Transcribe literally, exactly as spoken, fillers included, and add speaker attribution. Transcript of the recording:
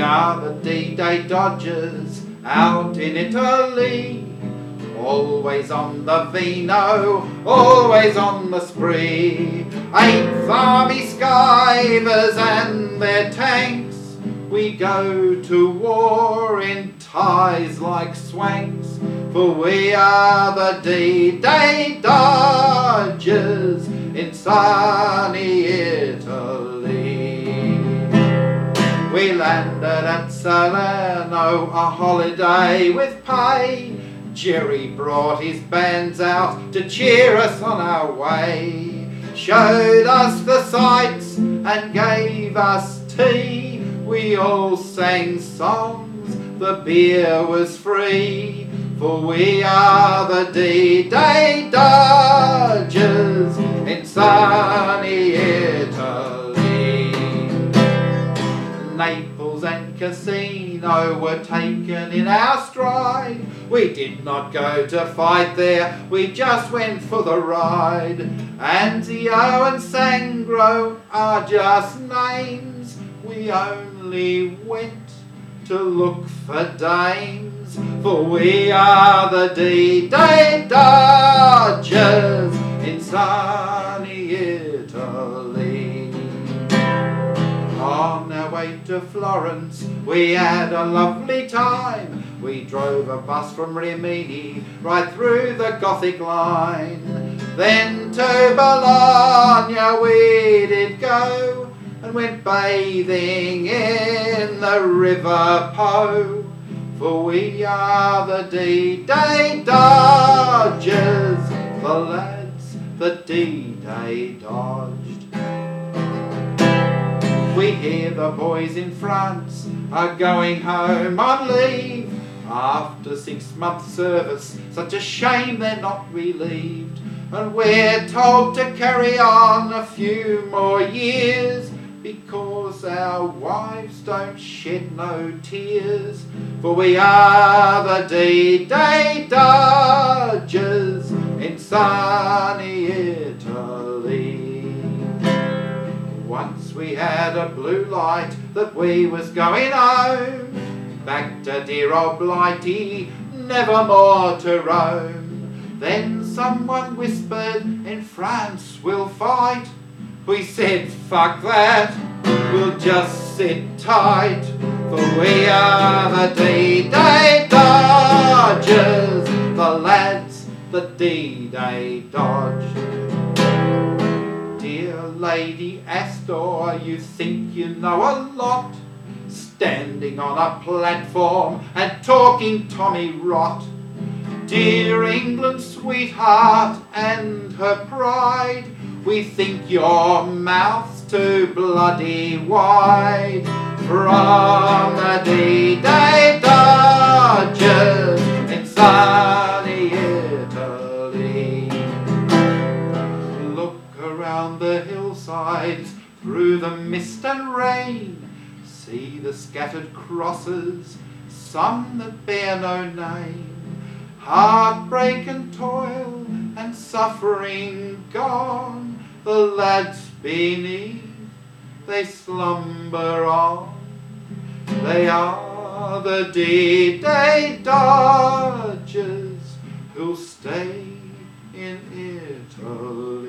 Speaker 1: are the D-Day Dodgers out in Italy, always on the vino, always on the spree. Eighth Army Skivers and their tanks, we go to war in ties like swanks, for we are the D-Day Dodgers in sunny Italy. We landed at Salerno, a holiday with pay. Jerry brought his bands out to cheer us on our way, showed us the sights and gave us tea. We all sang songs, the beer was free, for we are the D-Day Dodgers in sunny Italy. Naples and Casino were taken in our stride. We did not go to fight there, we just went for the ride. Antio and Sangro are just names, we only went to look for dames, for we are the D-Day Dodgers in sunny Italy. On our way to Florence, we had a lovely time. We drove a bus from Rimini right through the Gothic line. Then to Bologna we did go, and went bathing in the River Po, for we are the D-Day Dodgers, the lads that D-Day dodged. We hear the boys in France are going home on leave after six months service, such a shame they're not relieved. And we're told to carry on a few more years, because our wives don't shed no tears, for we are the D-Day Dodgers in sunny Italy. Once we had a blue light that we was going home, back to dear old Blighty, never more to roam. Then someone whispered, in France we'll fight. We said, fuck that, we'll just sit tight, for we are the D-Day Dodgers, the lads that D-Day dodged. Dear Lady Astor, you think you know a lot, standing on a platform and talking Tommy rot. Dear England, sweetheart, and her pride, we think your mouth's too bloody wide. From the D-Day Dodgers in sunny Italy. Look around the hillsides through the mist and rain, see the scattered crosses, some that bear no name. Heartbreak and toil and suffering gone, the lads beneath, they slumber on. They are the D-Day Dodgers who'll stay in Italy.